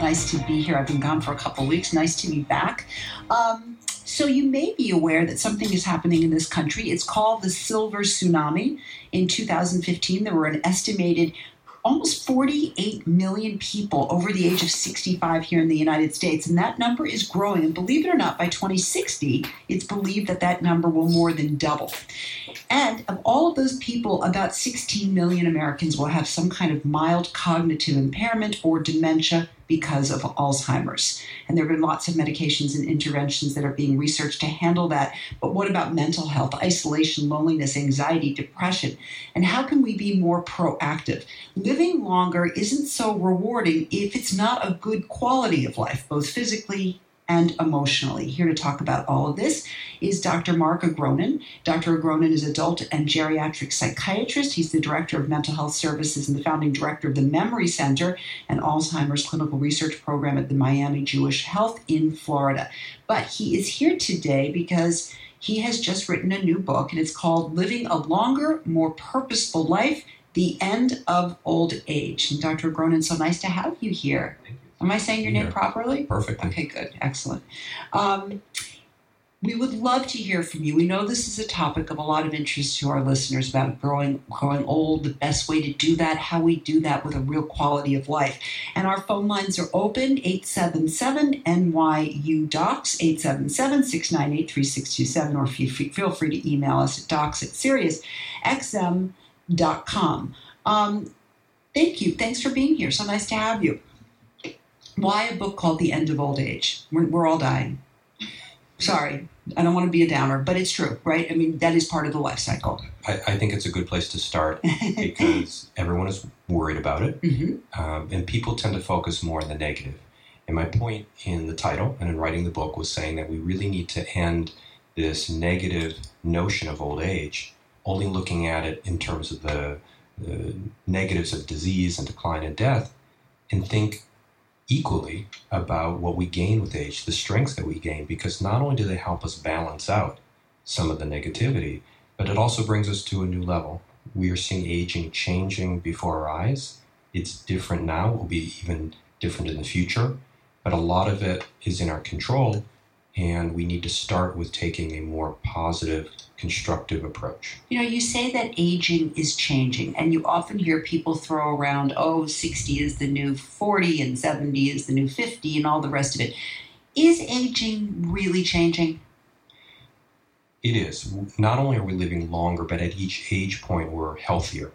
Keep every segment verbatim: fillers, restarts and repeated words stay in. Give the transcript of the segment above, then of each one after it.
Nice to be here. I've been gone for a couple of weeks. Nice to be back. Um, so you may be aware that something is happening in this country. It's called the Silver Tsunami. In two thousand fifteen, there were an estimated almost forty-eight million people over the age of sixty-five here in the United States. And that number is growing. And believe it or not, by twenty sixty, it's believed that that number will more than double. And of all of those people, about sixteen million Americans will have some kind of mild cognitive impairment or dementia because of Alzheimer's. And there have been lots of medications and interventions that are being researched to handle that. But what about mental health, isolation, loneliness, anxiety, depression? And how can we be more proactive? Living longer isn't so rewarding if it's not a good quality of life, both physically and emotionally. Here to talk about all of this is Doctor Mark Agronin. Doctor Agronin is adult and geriatric psychiatrist. He's the director of mental health services and the founding director of the Memory Center and Alzheimer's clinical research program at the Miami Jewish Health in Florida. But he is here today because he has just written a new book, and it's called Living a Longer, More Purposeful Life, The End of Old Age. And Doctor Agronin, so nice to have you here. Thank you. Am I saying your name Yeah. properly? Perfect. Okay, good. Excellent. Um, we would love to hear from you. We know this is a topic of a lot of interest to our listeners about growing growing old, the best way to do that, how we do that with a real quality of life. And our phone lines are open, eight seven seven N Y U docs, eight seven seven, six nine eight, three six two seven, or feel free to email us at docs at Sirius X M dot com. Um, thank you. Thanks for being here. So nice to have you. Why a book called The End of Old Age? We're, we're all dying. Sorry, I don't want to be a downer, but it's true, right? I mean, that is part of the life cycle. I, I think it's a good place to start because everyone is worried about it, Mm-hmm. um, and people tend to focus more on the negative. And my point in the title and in writing the book was saying that we really need to end this negative notion of old age, only looking at it in terms of the, the negatives of disease and decline and death, and think equally about what we gain with age, the strengths that we gain, because not only do they help us balance out some of the negativity, but it also brings us to a new level. We are seeing aging changing before our eyes. It's different now, it will be even different in the future, but a lot of it is in our control, and we need to start with taking a more positive, constructive approach. You know, you say that aging is changing, and you often hear people throw around, oh, sixty is the new forty, and seventy is the new fifty, and all the rest of it. Is aging really changing? It is. Not only are we living longer, but at each age point, we're healthier.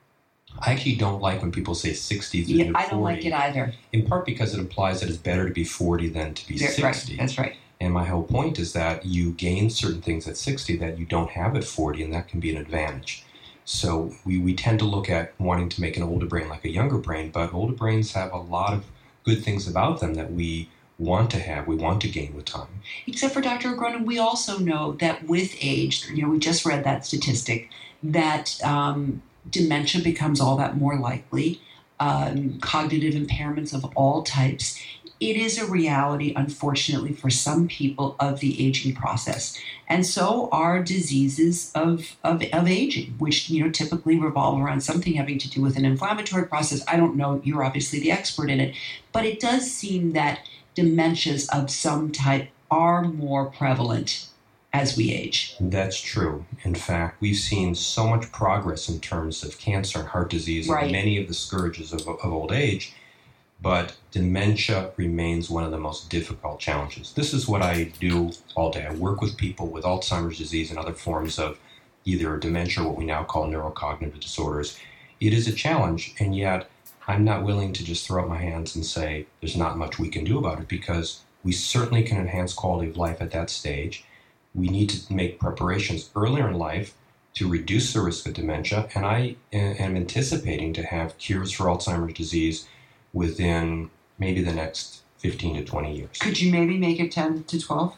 I actually don't like when people say sixty is the Yeah, new forty. I don't like it either. In part because it implies that it's better to be forty than to be That's sixty. right. That's right. And my whole point is that you gain certain things at sixty that you don't have at forty, and that can be an advantage. So we, we tend to look at wanting to make an older brain like a younger brain, but older brains have a lot of good things about them that we want to have, we want to gain with time. Except for Doctor Agronin, we also know that with age, you know, we just read that statistic, that um, dementia becomes all that more likely, um, cognitive impairments of all types. It is a reality, unfortunately, for some people of the aging process. And so are diseases of, of, of aging, which, you know, typically revolve around something having to do with an inflammatory process. I don't know, you're obviously the expert in it, but it does seem that dementias of some type are more prevalent as we age. That's true. In fact, we've seen so much progress in terms of cancer and heart disease Right. and many of the scourges of, of old age, but dementia remains one of the most difficult challenges. This is what I do all day. I work with people with Alzheimer's disease and other forms of either dementia, what we now call neurocognitive disorders. It is a challenge, and yet I'm not willing to just throw up my hands and say there's not much we can do about it, because we certainly can enhance quality of life at that stage. We need to make preparations earlier in life to reduce the risk of dementia, and I am anticipating to have cures for Alzheimer's disease within maybe the next fifteen to twenty years. Could you maybe make it ten to twelve?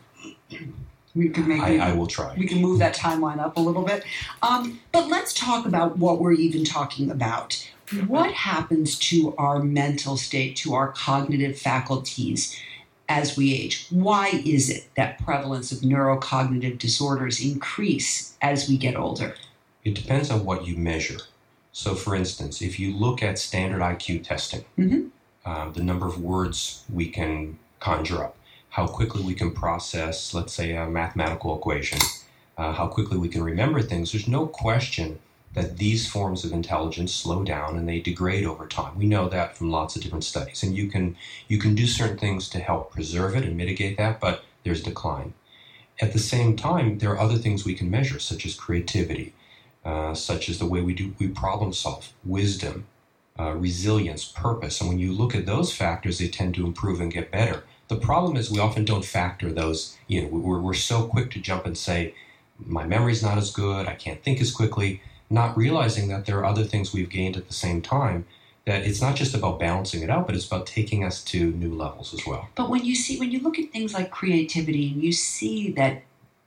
We could make I, it, I will try. We can move that timeline up a little bit. Um, but let's talk about what we're even talking about. What happens to our mental state, to our cognitive faculties as we age? Why is it that prevalence of neurocognitive disorders increase as we get older? It depends on what you measure. So, for instance, if you look at standard I Q testing, Mm-hmm. um, the number of words we can conjure up, how quickly we can process, let's say, a mathematical equation, uh, how quickly we can remember things. There's no question that these forms of intelligence slow down and they degrade over time. We know that from lots of different studies. And you can you can do certain things to help preserve it and mitigate that, but there's decline. At the same time, there are other things we can measure, such as creativity, uh, such as the way we do we problem solve, wisdom, uh, resilience, purpose. And when you look at those factors, they tend to improve and get better. The problem is we often don't factor those. You know, we're, we're so quick to jump and say, my memory's not as good, I can't think as quickly, not realizing that there are other things we've gained at the same time, that it's not just about balancing it out, but it's about taking us to new levels as well. But when you see, when you look at things like creativity, and you see that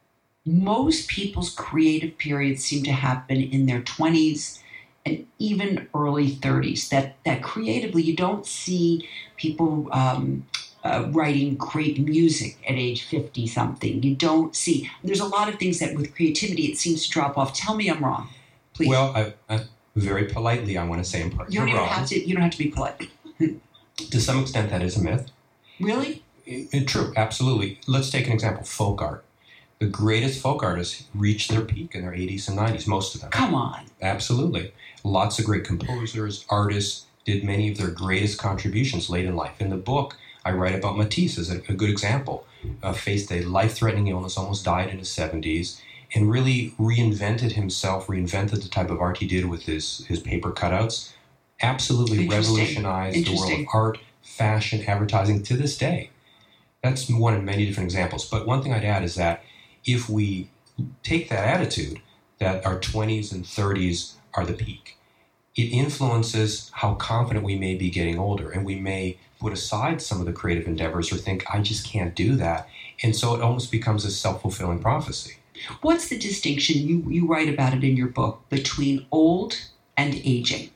most people's creative periods seem to happen in their twenties and even early thirties, that, that creatively you don't see people um, uh, writing great music at age fifty-something. You don't see, there's a lot of things that with creativity it seems to drop off. Tell me I'm wrong, please. Well, I, I, very politely, I want to say in part, you don't you're even wrong. have to. You don't have to be polite. To some extent, that is a myth. Really? It, it, true, absolutely. Let's take an example, folk art. The greatest folk artists reach their peak in their eighties and nineties, most of them. Come on. Absolutely. Lots of great composers, artists did many of their greatest contributions late in life. In the book, I write about Matisse as a, a good example. Uh, faced a life-threatening illness, almost died in his seventies, and really reinvented himself, reinvented the type of art he did with his, his paper cutouts. Absolutely revolutionized the world of art, fashion, advertising to this day. That's one of many different examples. But one thing I'd add is that if we take that attitude that our twenties and thirties are the peak, it influences how confident we may be getting older, and we may put aside some of the creative endeavors or think, I just can't do that. And so it almost becomes a self-fulfilling prophecy. What's the distinction, you, you write about it in your book, between old and aging?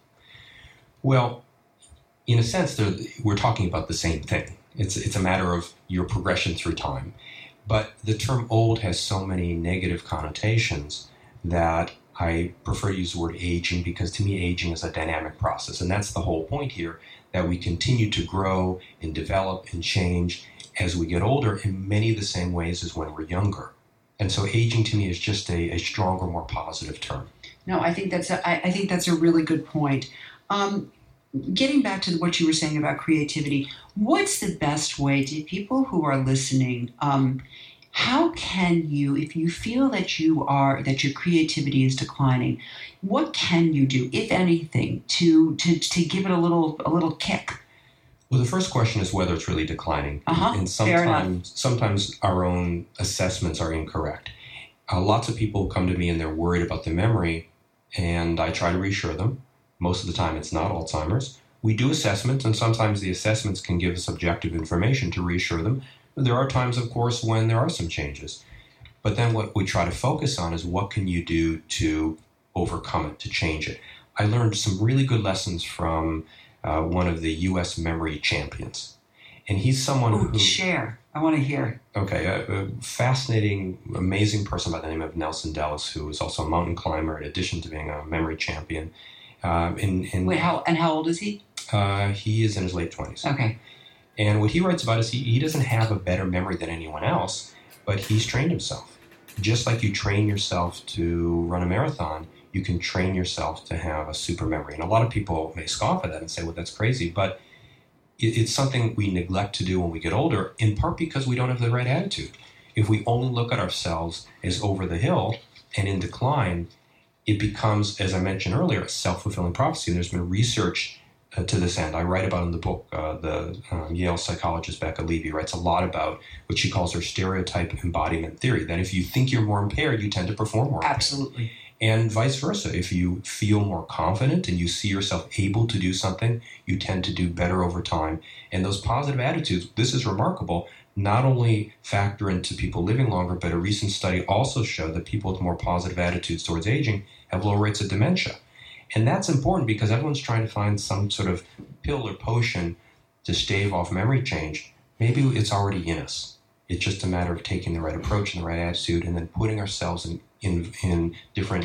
Well, in a sense, we're talking about the same thing. It's, it's a matter of your progression through time. But the term old has so many negative connotations that I prefer to use the word aging, because to me, aging is a dynamic process. And that's the whole point here, that we continue to grow and develop and change as we get older in many of the same ways as when we're younger. And so aging to me is just a, a stronger, more positive term. No, I think that's a, I, I think that's a really good point. Um, getting back to what you were saying about creativity, what's the best way to people who are listening? Um, how can you, if you feel that you are that your creativity is declining, what can you do, if anything, to to to give it a little a little kick? Well, the first question is whether it's really declining. Uh-huh. And sometimes, sometimes our own assessments are incorrect. Uh, lots of people come to me and they're worried about their memory, and I try to reassure them. Most of the time, it's not Alzheimer's. We do assessments, and sometimes the assessments can give us objective information to reassure them. There are times, of course, when there are some changes. But then what we try to focus on is what can you do to overcome it, to change it. I learned some really good lessons from uh, one of the U S memory champions. And he's someone Ooh, who... share. I want to hear. Okay, a, a fascinating, amazing person by the name of Nelson Dellis, who is also a mountain climber in addition to being a memory champion. Um, and, and, Wait, how, and how old is he? Uh, he is in his late twenties. Okay. And what he writes about is he, he doesn't have a better memory than anyone else, but he's trained himself. Just like you train yourself to run a marathon, you can train yourself to have a super memory. And a lot of people may scoff at that and say, well, that's crazy. But it, it's something we neglect to do when we get older, in part because we don't have the right attitude. If we only look at ourselves as over the hill and in decline, it becomes, as I mentioned earlier, a self-fulfilling prophecy. And there's been research Uh, to this end. I write about in the book, uh, the um, Yale psychologist Becca Levy writes a lot about what she calls her stereotype embodiment theory, that if you think you're more impaired, you tend to perform more. Absolutely. Impaired. And vice versa. If you feel more confident and you see yourself able to do something, you tend to do better over time. And those positive attitudes, this is remarkable, not only factor into people living longer, but a recent study also showed that people with more positive attitudes towards aging have lower rates of dementia. And that's important because everyone's trying to find some sort of pill or potion to stave off memory change. Maybe it's already in us. It's just a matter of taking the right approach and the right attitude and then putting ourselves in, in, in different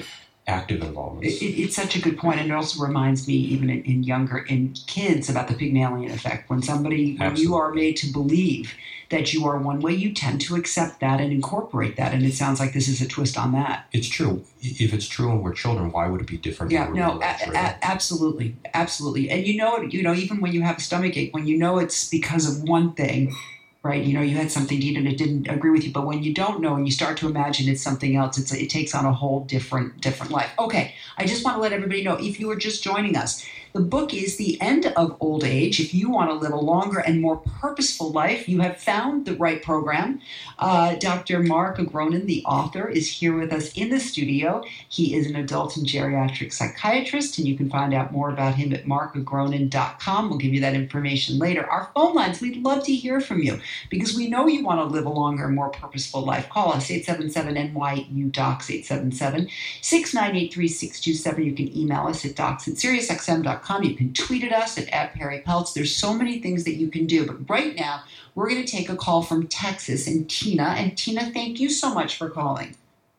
active involvement. It, it, it's such a good point, and it also reminds me, even in, in younger in kids, about the Pygmalion effect. When somebody, when Absolutely. you are made to believe that you are one way, you tend to accept that and incorporate that. And it sounds like this is a twist on that. It's true. If it's true when we're children, why would it be different? Yeah, when we're no, a- a- absolutely, absolutely. And you know, it, you know, even when you have a stomach ache, when you know it's because of one thing, right? You know, you had something to eat and it didn't agree with you. But when you don't know and you start to imagine it's something else, it's it takes on a whole different different life. Okay, I just want to let everybody know, if you are just joining us, the book is The End of Old Age. If you want to live a longer and more purposeful life, you have found the right program. Uh, Doctor Mark Agronin, the author, is here with us in the studio. He is an adult and geriatric psychiatrist, and you can find out more about him at mark agronin dot com. We'll give you that information later. Our phone lines, we'd love to hear from you because we know you want to live a longer and more purposeful life. Call us, eight seven seven N Y U D O C S, eight seven seven, six nine eight, three six two seven. You can email us at docs at sirius x m dot com. You can tweet at us at, at Perry Peltz. There's so many things that you can do. But right now, we're going to take a call from Texas and Tina. And Tina, thank you so much for calling.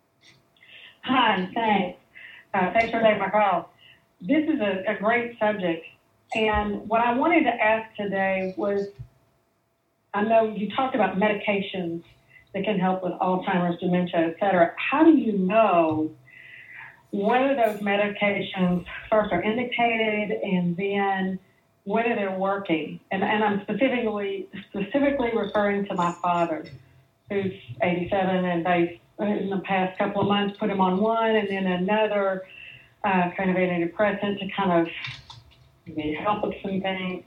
Hi, thanks. Uh, thanks for taking my call. This is a, a great subject. And what I wanted to ask today was, I know you talked about medications that can help with Alzheimer's, dementia, et cetera. How do you know whether those medications first are indicated and then whether they're working? And, and I'm specifically specifically referring to my father, who's eighty-seven, and they, in the past couple of months, put him on one and then another uh, kind of antidepressant to kind of maybe help with some things.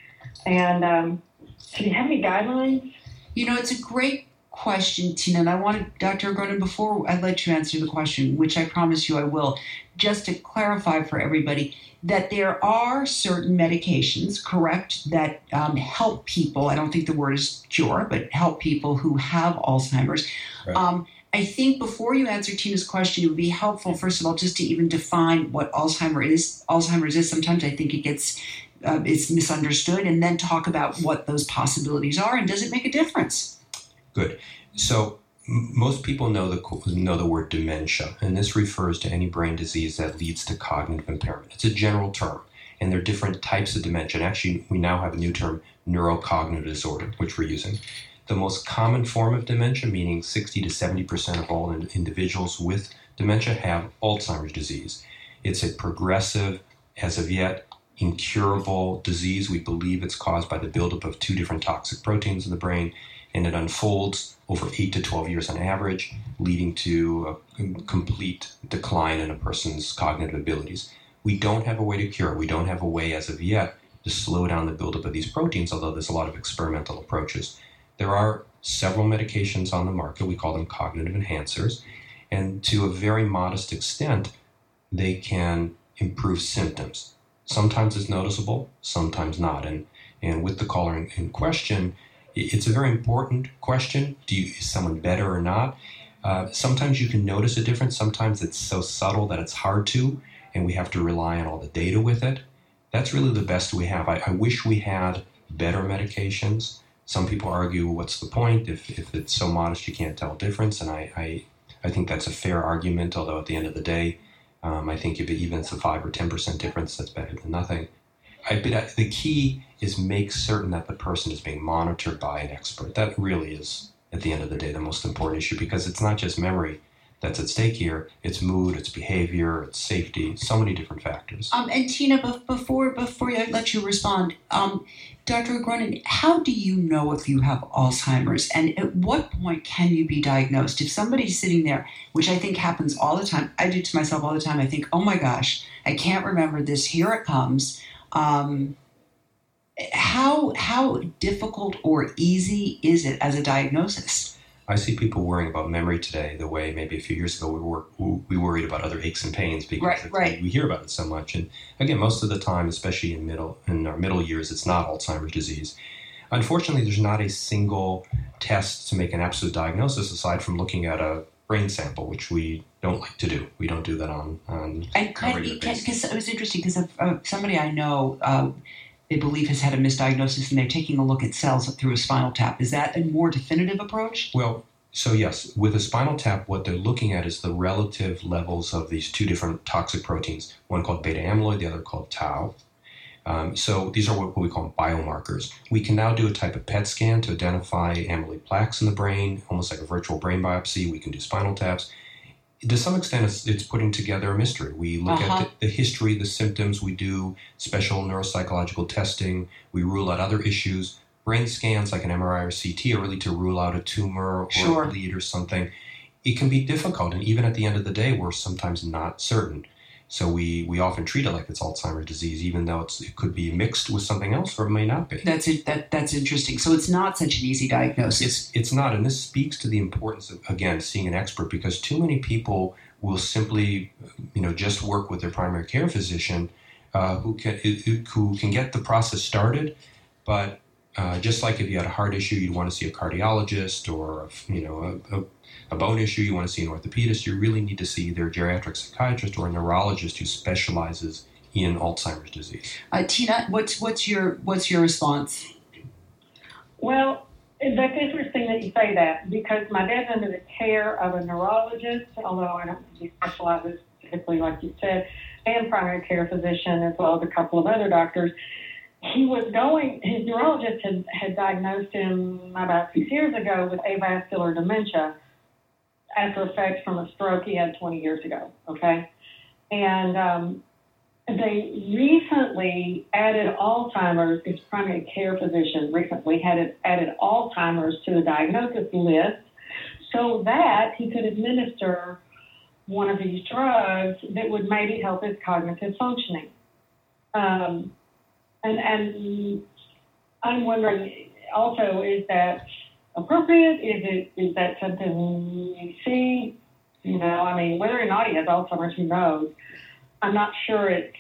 And um, do you have any guidelines? You know, it's a great question, Tina, and I wanted, Doctor Agronin, before I let you answer the question, which I promise you I will, just to clarify for everybody that there are certain medications, correct, that um, help people. I don't think the word is cure, but help people who have Alzheimer's. Right. Um, I think before you answer Tina's question, it would be helpful, first of all, just to even define what Alzheimer is. Alzheimer's is. Sometimes I think it gets uh, it's misunderstood, and then talk about what those possibilities are, and does it make a difference? Good. So m- most people know the know the word dementia, and this refers to any brain disease that leads to cognitive impairment. It's a general term, and there are different types of dementia. And actually, we now have a new term, neurocognitive disorder, which we're using. The most common form of dementia, meaning sixty to seventy percent of all in- individuals with dementia have Alzheimer's disease. It's a progressive, as of yet, incurable disease. We believe it's caused by the buildup of two different toxic proteins in the brain, and it unfolds over eight to twelve years on average, leading to a complete decline in a person's cognitive abilities. We don't have a way to cure it. We don't have a way as of yet to slow down the buildup of these proteins, although there's a lot of experimental approaches. There are several medications on the market. We call them cognitive enhancers, and to a very modest extent, they can improve symptoms. Sometimes it's noticeable, sometimes not. And, and with the caller in, in question, it's a very important question. Do you, is someone better or not? Uh, sometimes you can notice a difference. Sometimes it's so subtle that it's hard to, and we have to rely on all the data with it. That's really the best we have. I, I wish we had better medications. Some people argue, what's the point? If, if it's so modest, you can't tell a difference. And I, I, I think that's a fair argument, although at the end of the day, um, I think if it even it's a five or ten percent difference, that's better than nothing. I, but the key is make certain that the person is being monitored by an expert. That really is, at the end of the day, the most important issue, because it's not just memory that's at stake here. It's mood, it's behavior, it's safety, so many different factors. Um, and Tina, be- before before I let you respond, um, Doctor Agronin, how do you know if you have Alzheimer's, and at what point can you be diagnosed? If somebody's sitting there, which I think happens all the time, I do to myself all the time, I think, oh my gosh, I can't remember this, here it comes. Um, how how difficult or easy is it as a diagnosis? I see people worrying about memory today the way maybe a few years ago we were we worried about other aches and pains because right, right. we hear about it so much. And again, most of the time, especially in middle in our middle years, it's not Alzheimer's disease. Unfortunately, there's not a single test to make an absolute diagnosis aside from looking at a brain sample, which we don't like to do. We don't do that on on and a regular basis. Because it was interesting because uh, somebody I know. Uh, they believe has had a misdiagnosis, and they're taking a look at cells through a spinal tap. Is that a more definitive approach? Well, So yes, with a spinal tap, what they're looking at is the relative levels of these two different toxic proteins, one called beta amyloid, the other called tau. Um, so these are what we call biomarkers. We can now do a type of P E T scan to identify amyloid plaques in the brain, almost like a virtual brain biopsy. We can do spinal taps. To some extent, it's, it's putting together a mystery. We look uh-huh. at the, the history, the symptoms. We do special neuropsychological testing. We rule out other issues. Brain scans like an M R I or C T are really to rule out a tumor or sure. a bleed or something. It can be difficult, and even at the end of the day, we're sometimes not certain. So we, we often treat it like it's Alzheimer's disease, even though it's, it could be mixed with something else, or it may not be. That's it. That that's interesting. So it's not such an easy diagnosis. It's it's not, and this speaks to the importance of, again, seeing an expert, because too many people will simply, you know, just work with their primary care physician, uh, who can who can get the process started, but uh, just like if you had a heart issue, you'd want to see a cardiologist, or you know a, a a bone issue, you want to see an orthopedist, you really need to see either a geriatric psychiatrist or a neurologist who specializes in Alzheimer's disease. Uh, Tina, what's what's your what's your response? Well, that's interesting that you say that, because my dad's under the care of a neurologist, although I don't think he specializes typically, like you said, and primary care physician, as well as a couple of other doctors. He was going, his neurologist had, had diagnosed him about six years ago with avascular dementia, after effects from a stroke he had twenty years ago, okay? And um, they recently added Alzheimer's, his primary care physician recently had added Alzheimer's to the diagnosis list so that he could administer one of these drugs that would maybe help his cognitive functioning. Um, and, and I'm wondering also, is that appropriate? Is it is that something you see? You know, I mean, whether or not he has Alzheimer's, who knows? I'm not sure it's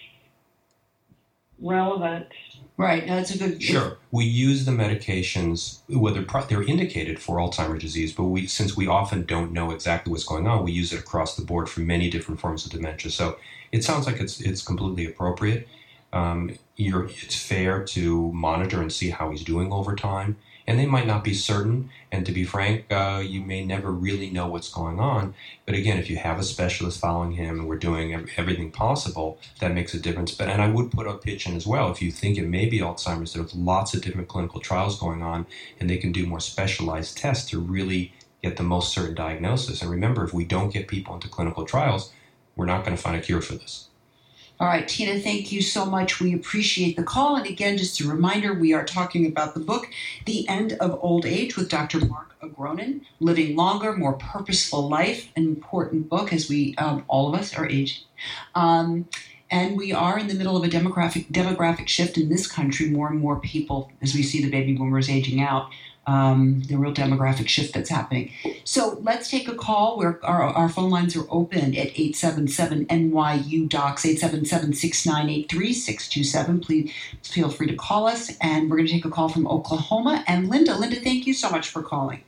relevant. Right. No, that's a good. Sure. We use the medications, whether they're indicated for Alzheimer's disease, but we since we often don't know exactly what's going on, we use it across the board for many different forms of dementia. So it sounds like it's it's completely appropriate. Um, you're, it's fair to monitor and see how he's doing over time. And they might not be certain, and to be frank, uh, you may never really know what's going on. But again, if you have a specialist following him and we're doing everything possible, that makes a difference. But and I would put a pitch in as well. If you think it may be Alzheimer's, there's lots of different clinical trials going on, and they can do more specialized tests to really get the most certain diagnosis. And remember, if we don't get people into clinical trials, we're not going to find a cure for this. All right, Tina, thank you so much. We appreciate the call. And again, just a reminder, we are talking about the book, The End of Old Age, with Doctor Mark Agronin, Living Longer, More Purposeful Life, an important book as we, um, all of us are aging. Um, and we are in the middle of a demographic demographic shift in this country. More and more people, as we see the baby boomers aging out, um, the real demographic shift that's happening. So let's take a call. We're, our, our phone lines are open at eight seven seven N Y U D O C S, eight seven seven, six nine eight, three six two seven. Please feel free to call us. And we're going to take a call from Oklahoma. And Linda, Linda, thank you so much for calling.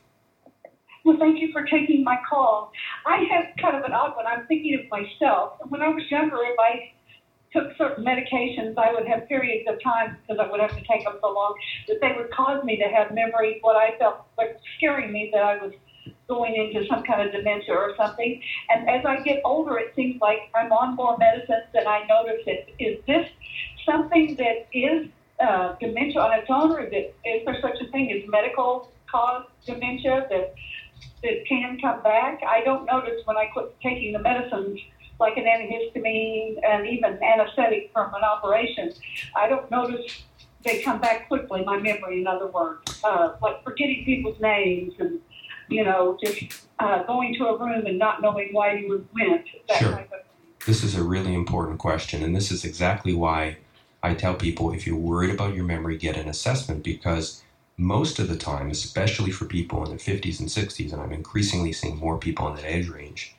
Well, thank you for taking my call. I have kind of an odd one. I'm thinking of myself. When I was younger, if I took certain medications, I would have periods of time, because I would have to take them so long, that they would cause me to have memories, what I felt like scaring me that I was going into some kind of dementia or something. And as I get older, it seems like I'm on more medicines than I notice it. Is this something that is uh, dementia on its own, or is, it, is there such a thing as medical caused dementia that, that can come back? I don't notice when I quit taking the medicines, like an antihistamine and even anesthetic from an operation, I don't notice they come back quickly, my memory, in other words, uh, like forgetting people's names and, you know, just uh, going to a room and not knowing why you went, that sure. type of thing. This is a really important question, and this is exactly why I tell people, if you're worried about your memory, get an assessment, because most of the time, especially for people in their fifties and sixties, and I'm increasingly seeing more people in that age range,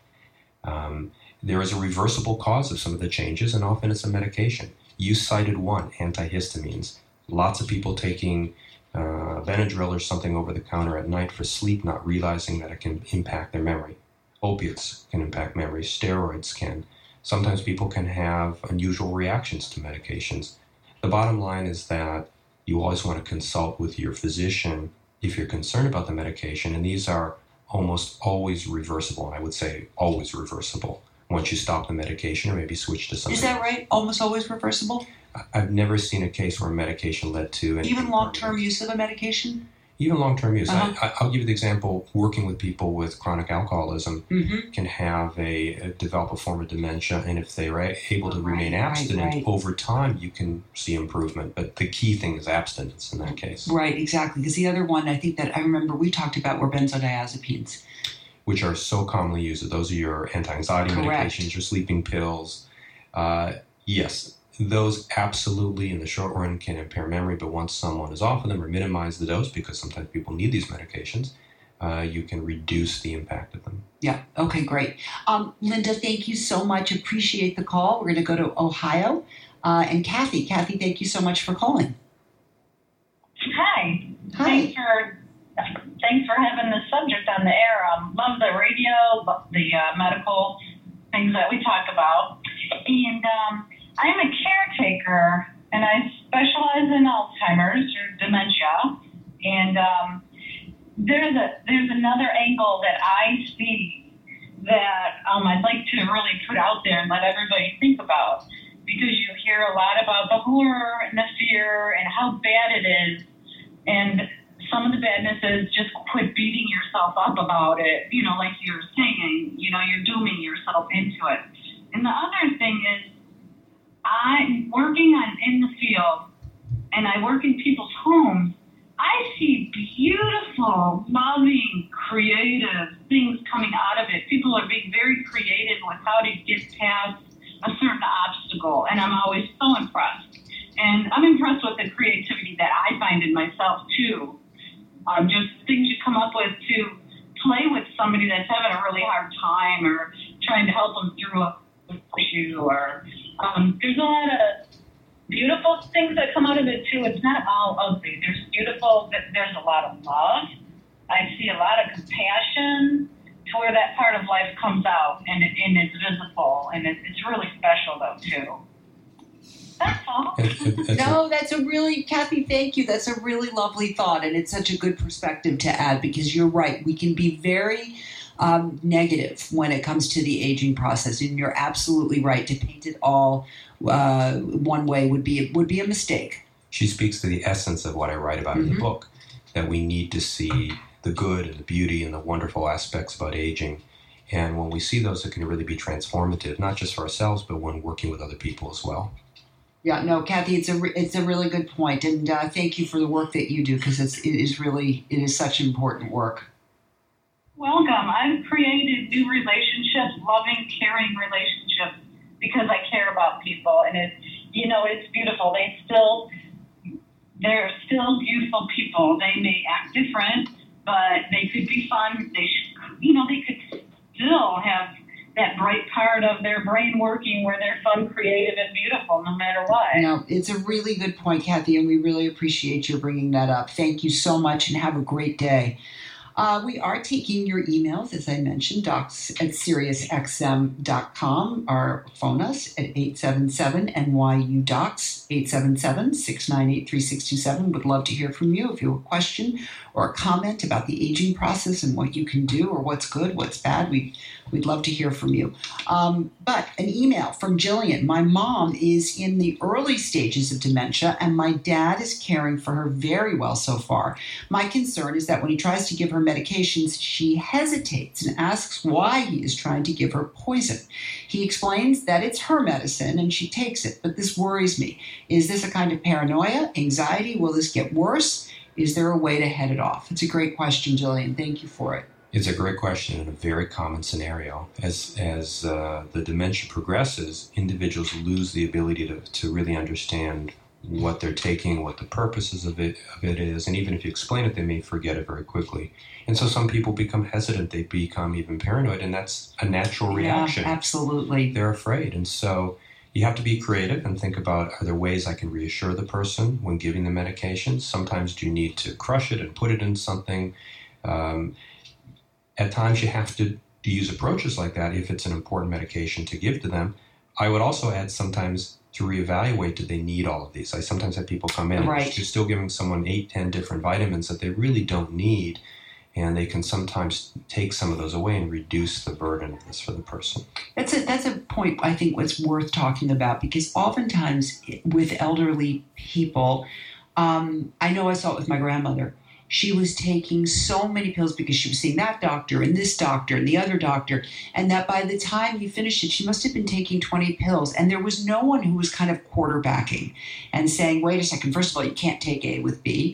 um, there is a reversible cause of some of the changes, and often it's a medication. You cited one, antihistamines. Lots of people taking uh, Benadryl or something over the counter at night for sleep, not realizing that it can impact their memory. Opiates can impact memory. Steroids can. Sometimes people can have unusual reactions to medications. The bottom line is that you always want to consult with your physician if you're concerned about the medication, and these are almost always reversible, and I would say always reversible once you stop the medication or maybe switch to something. Is that right? Almost always reversible? I've never seen a case where medication led to anything Even long-term permanent. use of a medication? Even long-term use. Uh-huh. I, I'll give you the example. Working with people with chronic alcoholism Mm-hmm. can have a, a develop a form of dementia, and if they're a- able to Right, remain right, abstinent right. over time, you can see improvement. But the key thing is abstinence in that case, Right, exactly. Because the other one I think that I remember we talked about were benzodiazepines. which are so commonly used. Those are your anti-anxiety Correct. medications, your sleeping pills. Uh, yes, those absolutely in the short run can impair memory, but once someone is off of them or minimize the dose, because sometimes people need these medications, uh, you can reduce the impact of them. Yeah. Okay, great. Um, Linda, thank you so much. Appreciate the call. We're going to go to Ohio. Uh, and Kathy, Kathy, thank you so much for calling. Hi. Hi. Thanks for thanks for having this subject on the air. Um, love the radio, love the uh, medical things that we talk about. And um, I'm a caretaker, and I specialize in Alzheimer's or dementia. And um, there's a there's another angle that I see that um, I'd like to really put out there and let everybody think about, because you hear a lot about the horror and the fear and how bad it is. And some of the badness is just quit beating yourself up about it. You know, like you were saying, you know, you're dooming yourself into it. And the other thing is, I'm working on in the field, and I work in people's homes. I see beautiful, loving, creative things coming out of it. People are being very creative with how to get past a certain obstacle, and I'm always so impressed. And I'm impressed with the creativity that I find in myself, too. Um, just things you come up with to play with somebody that's having a really hard time, or trying to help them through a issue, or um, there's a lot of beautiful things that come out of it, too. It's not all ugly. There's beautiful, there's a lot of love. I see a lot of compassion to where that part of life comes out, and, it, and it's visible, and it, it's really special, though, too. That's all. It- it- it's a- No, that's a really, Kathy, thank you. That's a really lovely thought, and it's such a good perspective to add, because you're right. We can be very um, negative when it comes to the aging process, and you're absolutely right. To paint it all uh, one way would be would be a mistake. She speaks to the essence of what I write about in Mhm. the book, that we need to see the good and the beauty and the wonderful aspects about aging. And when we see those, it can really be transformative, not just for ourselves, but when working with other people as well. Yeah, no, Kathy, it's a re- it's a really good point, and uh, thank you for the work that you do, because it's it is really it is such important work. Welcome. I've created new relationships, loving, caring relationships, because I care about people, and it's, you know, it's beautiful. They still, they're still beautiful people. They may act different, but they could be fun. They should, you know, they could still have that bright part of their brain working where they're fun, creative, and beautiful, no matter what. No, it's a really good point, Kathy, and we really appreciate you bringing that up. Thank you so much, and have a great day. Uh, we are taking your emails, as I mentioned, docs at Sirius X M dot com, or phone us at eight seven seven N Y U docs, eight seven seven, six nine eight, three six two seven. Would love to hear from you if you have a question or a comment about the aging process and what you can do, or what's good, what's bad. We, we'd love to hear from you. Um, but an email from Jillian. My mom is in the early stages of dementia, and my dad is caring for her very well so far. My concern is that when he tries to give her medications, she hesitates and asks why he is trying to give her poison. He explains that it's her medicine and she takes it, but this worries me. Is this a kind of paranoia, anxiety? Will this get worse? Is there a way to head it off? It's a great question, Jillian. Thank you for it. It's a great question and a very common scenario. As as uh, the dementia progresses, individuals lose the ability to, to really understand what they're taking, what the purposes of it of it is, and even if you explain it, they may forget it very quickly. And so some people become hesitant, they become even paranoid, and that's a natural reaction. Yeah, absolutely. They're afraid. And so you have to be creative and think about, are there ways I can reassure the person when giving the medication? Sometimes you need to crush it and put it in something. Um, at times you have to use approaches like that if it's an important medication to give to them. I would also add sometimes to reevaluate, do they need all of these? I sometimes have people come in Right. and you're still giving someone eight, ten different vitamins that they really don't need. and they can sometimes take some of those away and reduce the burden of this for the person. That's a that's a point I think what's worth talking about, because oftentimes with elderly people, um, I know I saw it with my grandmother. She was taking so many pills because she was seeing that doctor and this doctor and the other doctor, and that by the time you finished it, she must have been taking twenty pills. And there was no one who was kind of quarterbacking and saying, wait a second, first of all, you can't take A with B,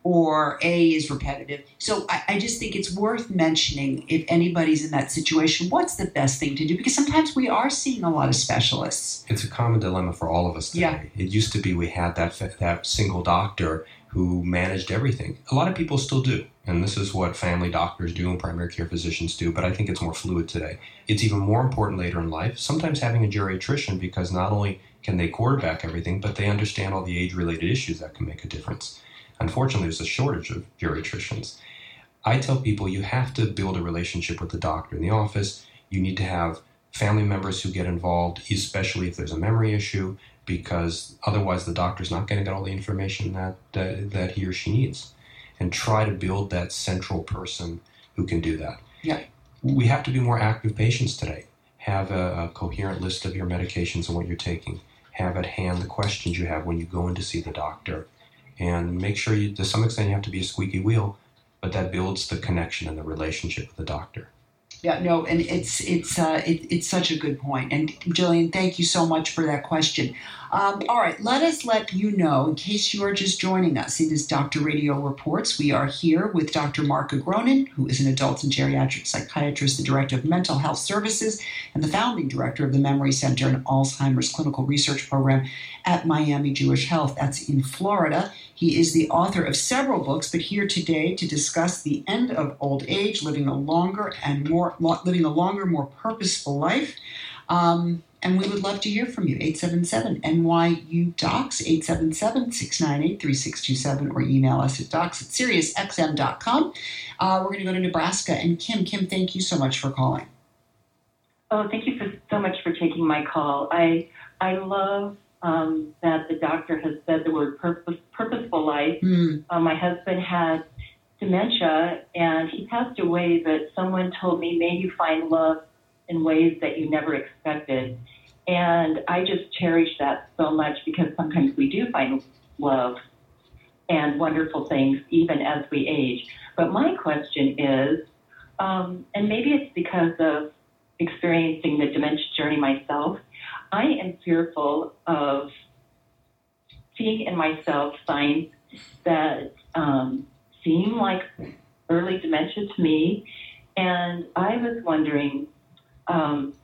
or A is repetitive. So I, I just think it's worth mentioning, if anybody's in that situation, what's the best thing to do? Because sometimes we are seeing a lot of specialists. It's a common dilemma for all of us today. Yeah. It used to be we had that that single doctor who managed everything. A lot of people still do, and this is what family doctors do and primary care physicians do, but I think it's more fluid today. It's even more important later in life, sometimes having a geriatrician, because not only can they quarterback everything, but they understand all the age-related issues that can make a difference. Unfortunately, there's a shortage of geriatricians. I tell people you have to build a relationship with the doctor in the office. You need to have family members who get involved, especially if there's a memory issue, because otherwise the doctor's not going to get all the information that, that that he or she needs. And try to build that central person who can do that. Yeah. We have to be more active patients today. Have a, a coherent list of your medications and what you're taking. Have at hand the questions you have when you go in to see the doctor. And make sure you, to some extent, you have to be a squeaky wheel, but that builds the connection and the relationship with the doctor. Yeah, no, and it's it's uh, it, it's such a good point. And Jillian, thank you so much for that question. Um, all right, let us let you know, in case you are just joining us, it is Doctor Radio Reports. We are here with Doctor Marka Gronin, who is an adult and geriatric psychiatrist, the director of mental health services, and the founding director of the Memory Center and Alzheimer's Clinical Research Program at Miami Jewish Health. That's in Florida. He is the author of several books, but here today to discuss the end of old age, living a longer and more living a longer, more purposeful life. Um, and we would love to hear from you. eight seven seven N Y U docs, eight seven seven, six nine eight, three six two seven, or email us at docs at Sirius X M dot com. Uh, we're going to go to Nebraska. And Kim, Kim, thank you so much for calling. Oh, thank you for, so much for taking my call. I I love um, that the doctor has said the word purpose, purposeful life. Mm. Uh, my husband had dementia, and he passed away, but someone told me, may you find love in ways that you never expected. And I just cherish that so much, because sometimes we do find love and wonderful things even as we age. But my question is, um, and maybe it's because of experiencing the dementia journey myself, I am fearful of seeing in myself signs that um, seem like early dementia to me. And I was wondering, um,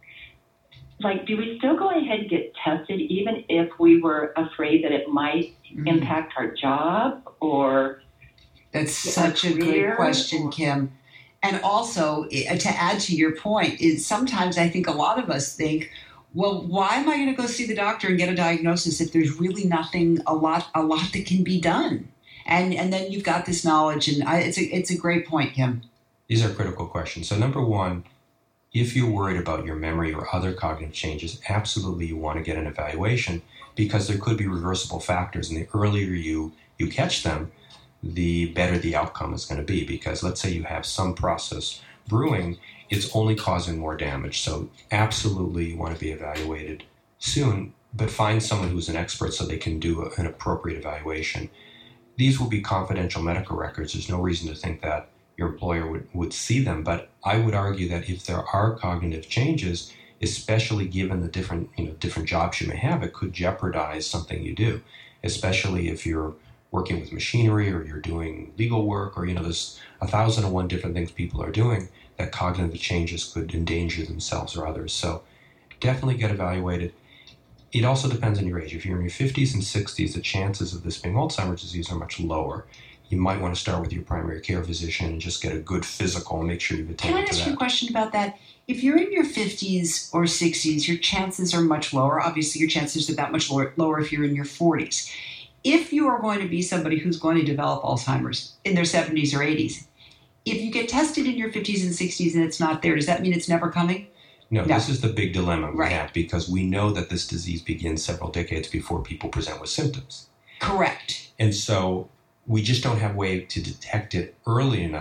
like, do we still go ahead and get tested even if we were afraid that it might mm. impact our job or That's such a good question, or- Kim. And also, to add to your point, is sometimes I think a lot of us think, well, why am I going to go see the doctor and get a diagnosis if there's really nothing, a lot, a lot that can be done? And and then you've got this knowledge, and I, it's a it's a great point, Kim. These are critical questions. So number one, if you're worried about your memory or other cognitive changes, absolutely you want to get an evaluation, because there could be reversible factors, and the earlier you you catch them, the better the outcome is going to be. Because let's say you have some process brewing, it's only causing more damage. So absolutely you want to be evaluated soon, but find someone who's an expert so they can do a, an appropriate evaluation. These will be confidential medical records. There's no reason to think that your employer would, would see them. But I would argue that if there are cognitive changes, especially given the different, you know, different jobs you may have, it could jeopardize something you do, especially if you're working with machinery or you're doing legal work, or, you know, there's a thousand and one different things people are doing that cognitive changes could endanger themselves or others. So definitely get evaluated. It also depends on your age. If you're in your fifties and sixties, the chances of this being Alzheimer's disease are much lower. You might want to start with your primary care physician and just get a good physical and make sure you've attended to that. Can I ask you a question about that? If you're in your fifties or sixties, your chances are much lower. Obviously, your chances are that much lower, lower if you're in your forties. If you are going to be somebody who's going to develop Alzheimer's in their seventies or eighties, if you get tested in your fifties and sixties and it's not there, does that mean it's never coming? No, no. This is the big dilemma we right. have, because we know that this disease begins several decades before people present with symptoms. Correct. And so we just don't have a way to detect it early enough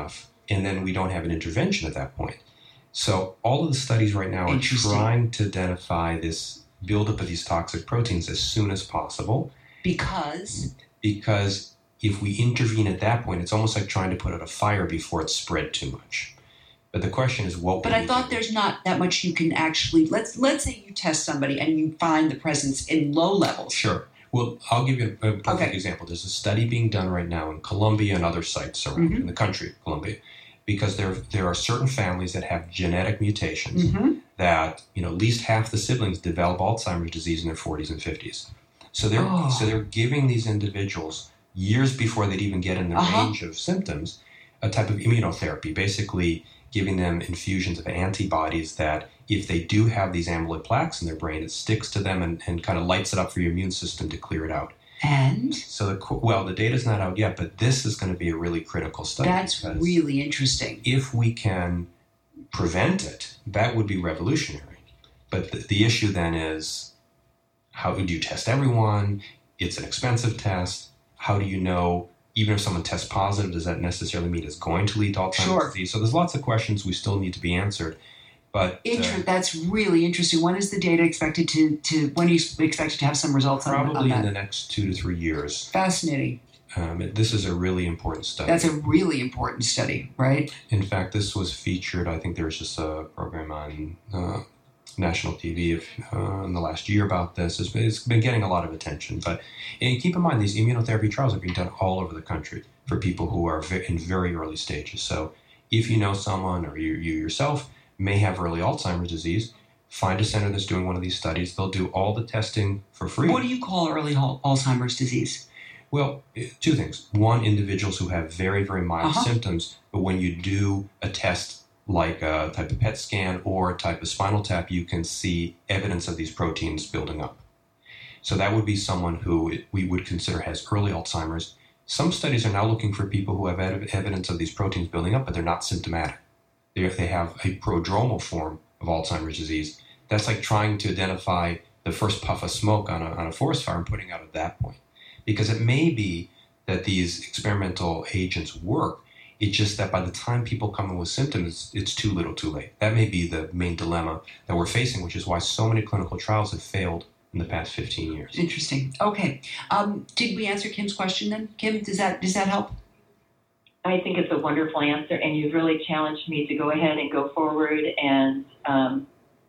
and then we don't have an intervention at that point. So all of the studies right now are trying to identify this buildup of these toxic proteins as soon as possible. Because? Because if we intervene at that point, it's almost like trying to put out a fire before it's spread too much. But the question is, what? But I thought do? there's not that much you can actually. Let's let's say you test somebody and you find the presence in low levels. Sure. Well, I'll give you a, a perfect okay. example. There's a study being done right now in Colombia and other sites around mm-hmm. in the country, Colombia, because there there are certain families that have genetic mutations mm-hmm. that, you know, at least half the siblings develop Alzheimer's disease in their forties and fifties. So they're oh. so they're giving these individuals years before they'd even get in the uh-huh. range of symptoms a type of immunotherapy, basically giving them infusions of antibodies that, if they do have these amyloid plaques in their brain, it sticks to them and, and kind of lights it up for your immune system to clear it out. And? So, the, well, the data's not out yet, but this is going to be a really critical study. That's really interesting. If we can prevent it, that would be revolutionary. But the, the issue then is, how do you test everyone? It's an expensive test. How do you know? Even if someone tests positive, does that necessarily mean it's going to lead to Alzheimer's sure. disease? So there's lots of questions we still need to be answered. But Inter- uh, that's really interesting. When is the data expected to, to when are you expected to have some results on, probably on that? in the next two to three years. Fascinating. Um, it, this is a really important study. That's a really important study, right? In fact, this was featured, I think there was just a program on uh, national T V if, uh, in the last year about this. It's been, it's been getting a lot of attention. But and keep in mind, these immunotherapy trials are being done all over the country for people who are ve- in very early stages. So if you know someone or you, you yourself may have early Alzheimer's disease, find a center that's doing one of these studies. They'll do all the testing for free. What do you call early Alzheimer's disease? Well, two things. One, individuals who have very, very mild uh-huh. symptoms, but when you do a test like a type of P E T scan or a type of spinal tap, you can see evidence of these proteins building up. So that would be someone who we would consider has early Alzheimer's. Some studies are now looking for people who have ev- evidence of these proteins building up, but they're not symptomatic. They, if they have a prodromal form of Alzheimer's disease, that's like trying to identify the first puff of smoke on a, on a forest fire and putting out at that point. Because it may be that these experimental agents work, it's just that by the time people come in with symptoms, it's too little too late. That may be the main dilemma that we're facing, which is why so many clinical trials have failed in the past fifteen years. Interesting. Okay. Um, did we answer Kim's question then? Kim, does that does that help? I think it's a wonderful answer, and you've really challenged me to go ahead and go forward and um,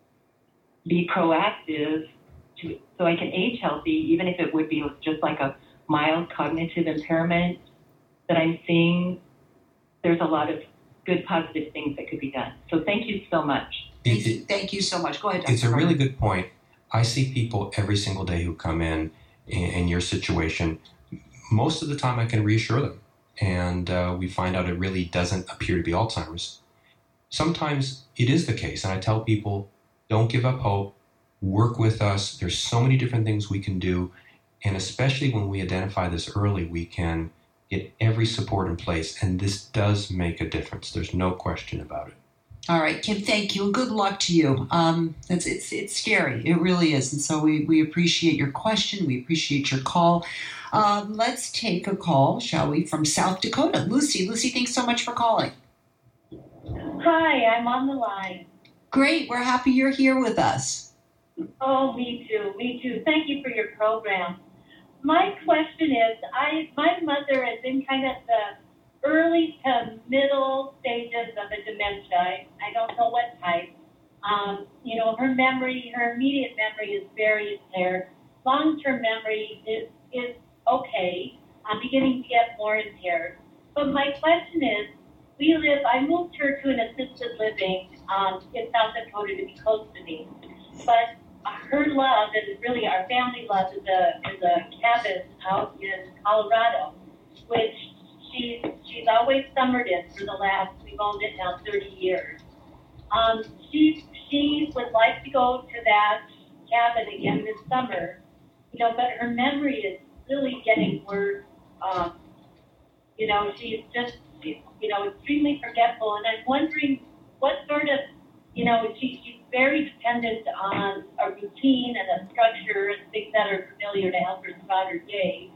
be proactive to, so I can age healthy, even if it would be just like a mild cognitive impairment that I'm seeing. There's a lot of good, positive things that could be done. So thank you so much. Thank you, thank you so much. Go ahead, Doctor It's a really good point. I see people every single day who come in in, in your situation. Most of the time I can reassure them. And uh, we find out it really doesn't appear to be Alzheimer's. Sometimes it is the case. And I tell people, don't give up hope. Work with us. There's so many different things we can do. And especially when we identify this early, we can get every support in place, and this does make a difference. There's no question about it. All right, Kim, thank you, and good luck to you. Um, it's, it's it's scary. It really is. And so we, we appreciate your question. We appreciate your call. Um, let's take a call, shall we, from South Dakota. Lucy. Lucy, thanks so much for calling. Hi, I'm on the line. Great. We're happy you're here with us. Oh, me too. Me too. Thank you for your program. My question is, I my mother is in kind of the early to middle stages of a dementia. I don't know what type. Um, you know, her memory, her immediate memory is very impaired. Long-term memory is, is okay. I'm beginning to get more impaired. But my question is, we live, I moved her to an assisted living um, in South Dakota to be close to me. But her love, and really our family love, is a is a cabin out in Colorado, which she's she's always summered in for the last, we've owned it now thirty years. Um, she she would like to go to that cabin again this summer, you know, but her memory is really getting worse. Um, you know, she's just you know extremely forgetful, and I'm wondering what sort of you know she she's very dependent on a routine and a structure and things that are familiar to help her throughout her day.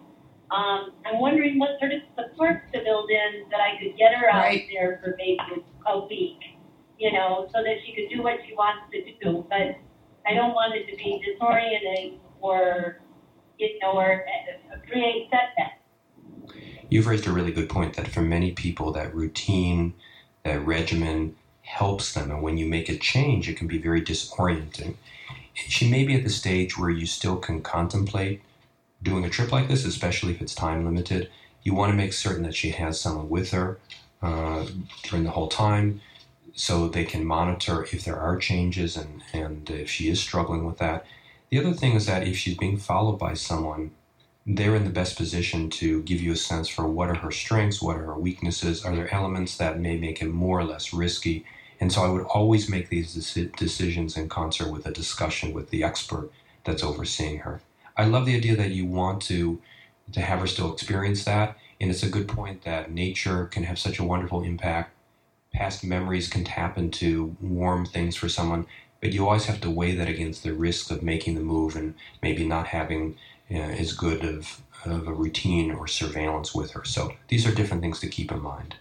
Um, I'm wondering what sort of supports to build in that I could get her out Right. there for maybe a week, you know, so that she could do what she wants to do. But I don't want it to be disorienting or, you know, or uh, create setbacks. You've raised a really good point that for many people, that routine, that regimen helps them. And when you make a change, it can be very disorienting. She may be at the stage where you still can contemplate doing a trip like this, especially if it's time limited. You want to make certain that she has someone with her uh, during the whole time so they can monitor if there are changes and, and if she is struggling with that. The other thing is that if she's being followed by someone, they're in the best position to give you a sense for what are her strengths, what are her weaknesses, are there elements that may make it more or less risky. And so I would always make these deci- decisions in concert with a discussion with the expert that's overseeing her. I love the idea that you want to, to have her still experience that, and it's a good point that nature can have such a wonderful impact. Past memories can tap into warm things for someone, but you always have to weigh that against the risks of making the move and maybe not having uh, as good of, of a routine or surveillance with her. So these are different things to keep in mind.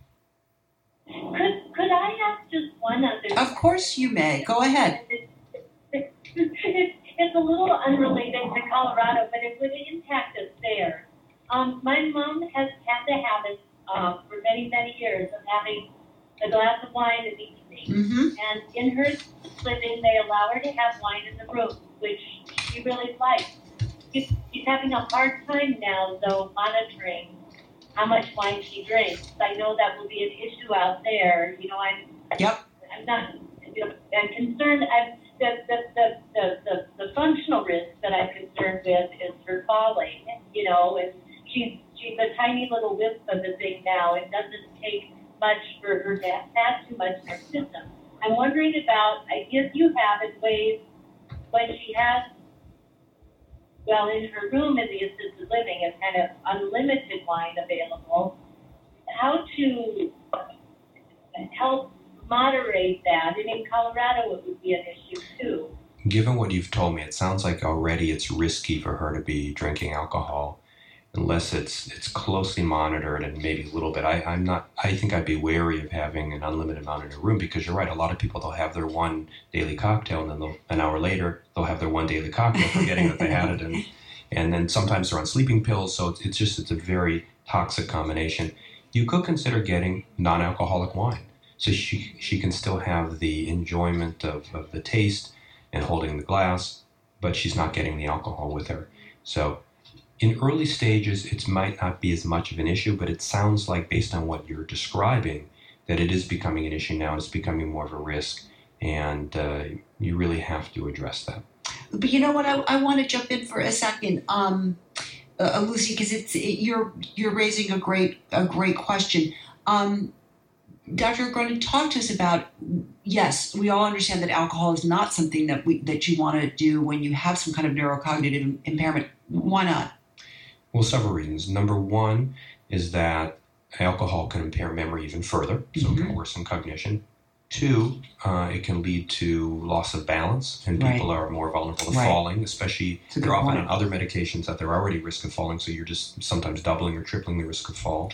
Could, could I ask just one other? Of course you may. Go ahead. It's, it's, it's a little unrelated to Colorado, but it would impact us there. Um, my mom has had the habit uh, for many, many years of having a glass of wine in each day. Mm-hmm. And in her living, they allow her to have wine in the room, which she really likes. She's, she's having a hard time now, though, monitoring how much wine she drinks. I know that will be an issue out there. You know, I'm, Yep. I'm not, you know, I'm concerned. I'm, the, the, the, the, the, the functional risk that I'm concerned with is her falling, you know, and she's, she's a tiny little wisp of the thing now. It doesn't take much for her to have too much in her system. I'm wondering about ideas you have in ways when she has, well, in her room in the assisted living, it's kind of unlimited wine available, how to help moderate that. And in Colorado, it would be an issue too. Given what you've told me, it sounds like already it's risky for her to be drinking alcohol unless it's it's closely monitored and maybe a little bit. I, I'm not, I think I'd be wary of having an unlimited amount in a room because you're right, a lot of people, they'll have their one daily cocktail and then they'll, an hour later, they'll have their one daily cocktail forgetting that they had it. And, and then sometimes they're on sleeping pills. So it's, it's just, it's a very toxic combination. You could consider getting non-alcoholic wine. So she she can still have the enjoyment of, of the taste and holding the glass, but she's not getting the alcohol with her. So in early stages, it might not be as much of an issue, but it sounds like, based on what you're describing, that it is becoming an issue now. It's becoming more of a risk, and uh, you really have to address that. But you know what? I, I want to jump in for a second, um, uh, Lucy, because it's it, you're you're raising a great a great question. Um, Doctor Cronin, talk to us about. Yes, we all understand that alcohol is not something that we that you want to do when you have some kind of neurocognitive impairment. Why not? Well, several reasons. Number one is that alcohol can impair memory even further, so Mm-hmm. it can worsen cognition. Two, uh, it can lead to loss of balance, and people Right. are more vulnerable to Right. falling, especially It's a they're good often point. on other medications that they're already at risk of falling, so you're just sometimes doubling or tripling the risk of fall.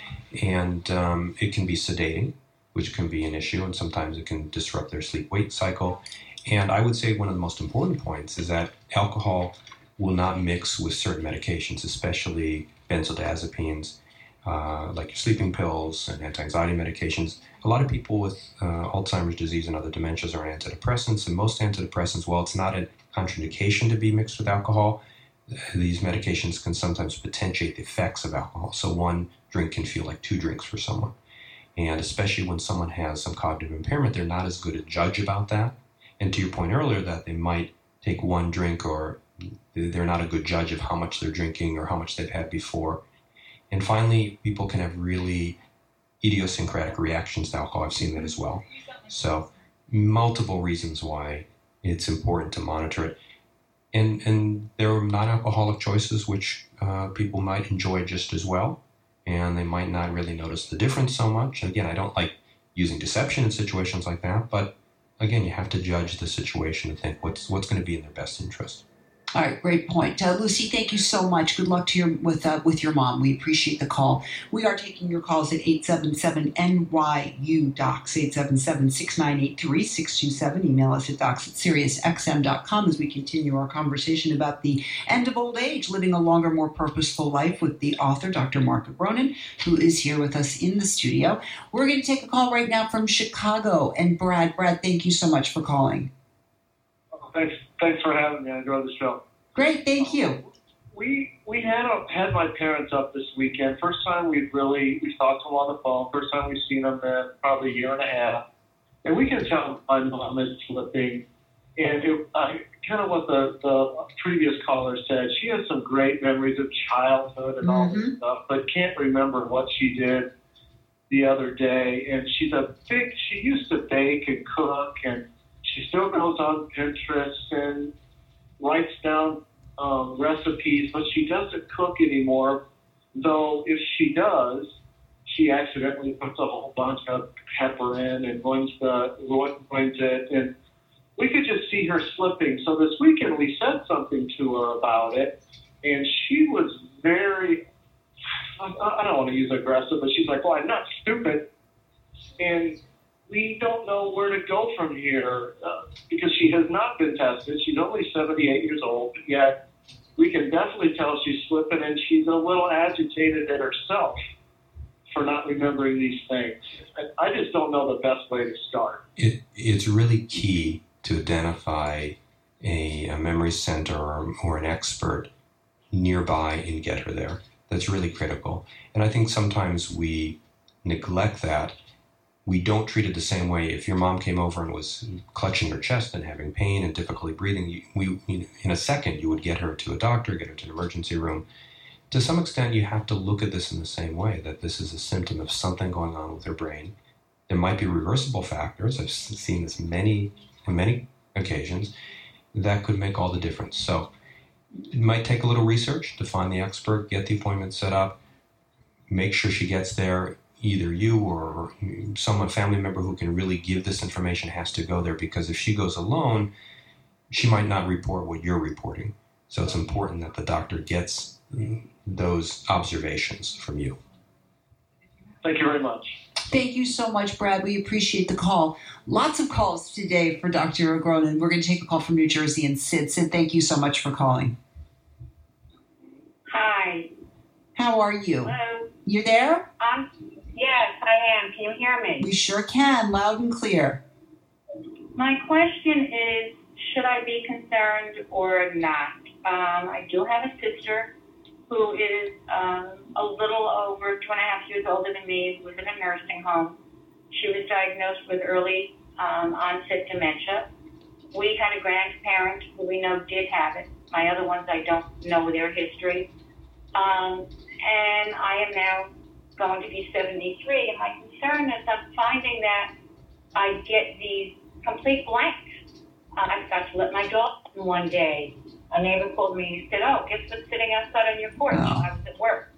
And um, it can be sedating, which can be an issue, and sometimes it can disrupt their sleep-wake cycle. And I would say one of the most important points is that alcohol will not mix with certain medications, especially benzodiazepines, uh, like your sleeping pills and anti-anxiety medications. A lot of people with uh, Alzheimer's disease and other dementias are on antidepressants, and most antidepressants, while it's not a contraindication to be mixed with alcohol, these medications can sometimes potentiate the effects of alcohol. So one drink can feel like two drinks for someone. And especially when someone has some cognitive impairment, they're not as good a judge about that. And to your point earlier, that they might take one drink, or they're not a good judge of how much they're drinking or how much they've had before. And finally, people can have really idiosyncratic reactions to alcohol. I've seen that as well. So multiple reasons why it's important to monitor it. And and there are non-alcoholic choices which uh, people might enjoy just as well, and they might not really notice the difference so much. Again, I don't like using deception in situations like that, but again, you have to judge the situation and think what's what's going to be in their best interest. All right, great point. Uh, Lucy, thank you so much. Good luck to your with uh, with your mom. We appreciate the call. We are taking your calls at eight seven seven N Y U docs, eight seven seven, six nine eight, three six two seven. Email us at docs at Sirius X M dot com as we continue our conversation about the end of old age, living a longer, more purposeful life with the author, Doctor Mark Agronin, who is here with us in the studio. We're going to take a call right now from Chicago. And Brad, Brad, thank you so much for calling. Thanks, thanks for having me. I enjoyed the show. Great, thank you. We we had a, had my parents up this weekend. First time we've really we talked to them on the phone. First time we've seen them in probably a year and a half, and we can tell my mom is slipping. And it, uh, kind of what the, the previous caller said, she has some great memories of childhood and all Mm-hmm. this stuff, but can't remember what she did the other day. And she's a big. She used to bake and cook, and she still goes on Pinterest and writes down um, recipes, but she doesn't cook anymore. Though if she does, she accidentally puts a whole bunch of pepper in and ruins the ruins it, and we could just see her slipping. So this weekend we said something to her about it, and she was very, I don't want to use aggressive, but she's like, well, I'm not stupid. And we don't know where to go from here uh, because she has not been tested. She's only seventy-eight years old, yet we can definitely tell she's slipping, and she's a little agitated at herself for not remembering these things. I just don't know the best way to start. It, it's really key to identify a, a memory center or, or an expert nearby and get her there. That's really critical. And I think sometimes we neglect that. We don't treat it the same way. If your mom came over and was clutching her chest and having pain and difficulty breathing, you, we, you, in a second you would get her to a doctor, get her to an emergency room. To some extent, you have to look at this in the same way, that this is a symptom of something going on with her brain. There might be reversible factors. I've seen this many, on many occasions, that could make all the difference. So it might take a little research to find the expert, get the appointment set up, make sure she gets there. Either you or someone, family member who can really give this information has to go there, because if she goes alone, she might not report what you're reporting. So it's important that the doctor gets those observations from you. Thank you very much. Thank you so much, Brad. We appreciate the call. Lots of calls today for Doctor Agronin. We're going to take a call from New Jersey, and Sid. Sid, thank you so much for calling. Hi. How are you? Hello. You there? Um, yes, I am. Can you hear me? We sure can, loud and clear. My question is, should I be concerned or not? Um, I do have a sister who is um, a little over two and a half years older than me, who was in a nursing home. She was diagnosed with early um, onset dementia. We had a grandparent who we know did have it. My other ones, I don't know their history. Um, and I am now going to be seventy-three, and my concern is I'm finding that I get these complete blanks. Uh, I forgot to let my dog in one day. A neighbor called me and said, oh, guess what's sitting outside on your porch? Oh. I was at work.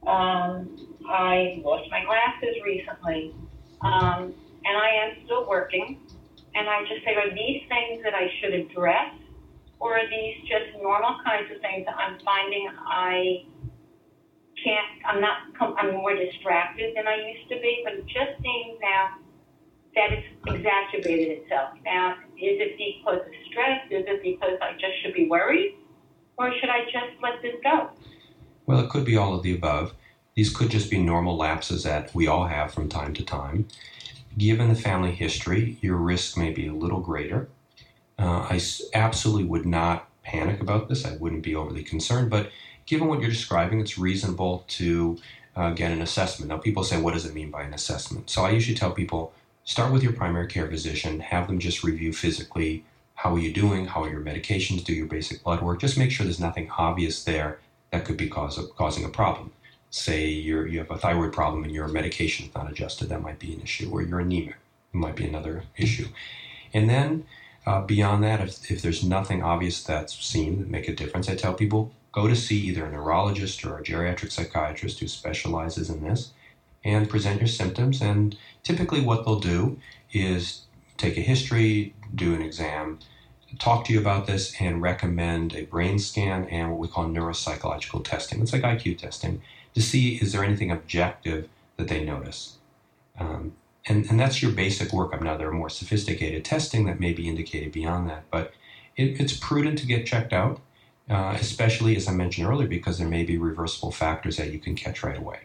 Um, I lost my glasses recently, um, and I am still working. And I just say, are these things that I should address, or are these just normal kinds of things that I'm finding I can't, I'm not, I'm more distracted than I used to be, but it just seems now that it's exacerbated itself. Now, is it because of stress? Is it because I just should be worried? Or should I just let this go? Well, it could be all of the above. These could just be normal lapses that we all have from time to time. Given the family history, your risk may be a little greater. Uh, I absolutely would not panic about this. I wouldn't be overly concerned. But given what you're describing, it's reasonable to uh, get an assessment. Now, people say, what does it mean by an assessment? So I usually tell people, start with your primary care physician, have them just review physically, how are you doing, how are your medications, do your basic blood work. Just make sure there's nothing obvious there that could be cause of, causing a problem. Say you're, you have a thyroid problem and your medication is not adjusted, that might be an issue, or you're anemic, it might be another issue. And then uh, beyond that, if, if there's nothing obvious that's seen that make a difference, I tell people, go to see either a neurologist or a geriatric psychiatrist who specializes in this, and present your symptoms. And typically what they'll do is take a history, do an exam, talk to you about this and recommend a brain scan and what we call neuropsychological testing. It's like I Q testing to see is there anything objective that they notice. Um, and, and that's your basic workup. Now, there are more sophisticated testing that may be indicated beyond that, but it, it's prudent to get checked out, uh, especially, as I mentioned earlier, because there may be reversible factors that you can catch right away.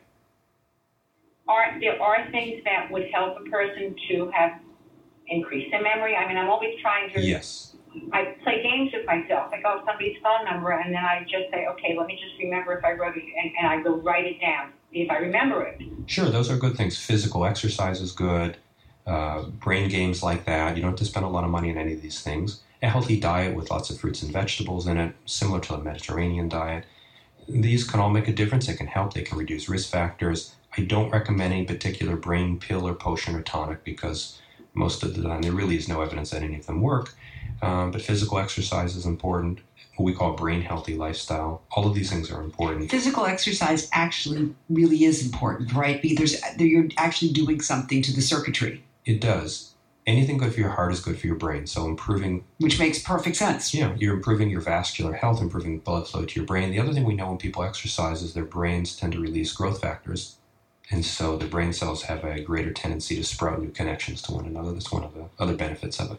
Are there are things that would help a person to have increased their memory? I mean, I'm always trying to... Yes. I play games with myself. I go somebody's phone number, and then I just say, okay, let me just remember if I wrote it, and, and I go write it down, see if I remember it. Sure, those are good things. Physical exercise is good. Uh, brain games like that. You don't have to spend a lot of money on any of these things. A healthy diet with lots of fruits and vegetables in it, similar to a Mediterranean diet. These can all make a difference. They can help. They can reduce risk factors. I don't recommend any particular brain pill or potion or tonic because most of the time there really is no evidence that any of them work. Um, but physical exercise is important. What we call brain healthy lifestyle. All of these things are important. Physical exercise actually really is important, right? Because you're actually doing something to the circuitry. It does. Anything good for your heart is good for your brain. So improving... Which makes perfect sense. Yeah, you're improving your vascular health, improving blood flow to your brain. The other thing we know when people exercise is their brains tend to release growth factors. And so the brain cells have a greater tendency to sprout new connections to one another. That's one of the other benefits of it.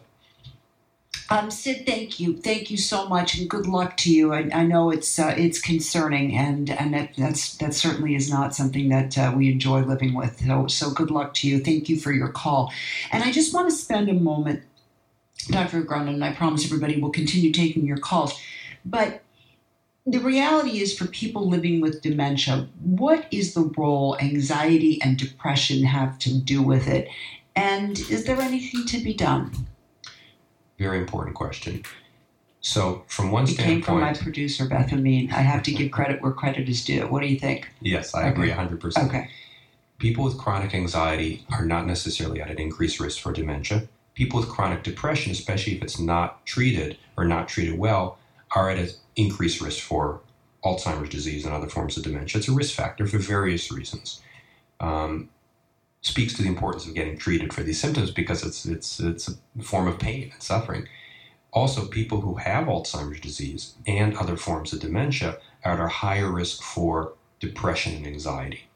Um, Sid, thank you, thank you so much, and good luck to you. I, I know it's uh, it's concerning, and and that that's that certainly is not something that uh, we enjoy living with. So, so good luck to you. Thank you for your call, and I just want to spend a moment, Doctor Agronin, and I promise everybody will continue taking your calls, but the reality is for people living with dementia, what is the role anxiety and depression have to do with it, and is there anything to be done? Very important question. So from one it standpoint... It came from my producer, Beth Amin. I have to give credit where credit is due. What do you think? Yes, I okay. agree one hundred percent. Okay. People with chronic anxiety are not necessarily at an increased risk for dementia. People with chronic depression, especially if it's not treated or not treated well, are at an increased risk for Alzheimer's disease and other forms of dementia. It's a risk factor for various reasons. Um, speaks to the importance of getting treated for these symptoms because it's it's it's a form of pain and suffering. Also, people who have Alzheimer's disease and other forms of dementia are at a higher risk for depression and anxiety.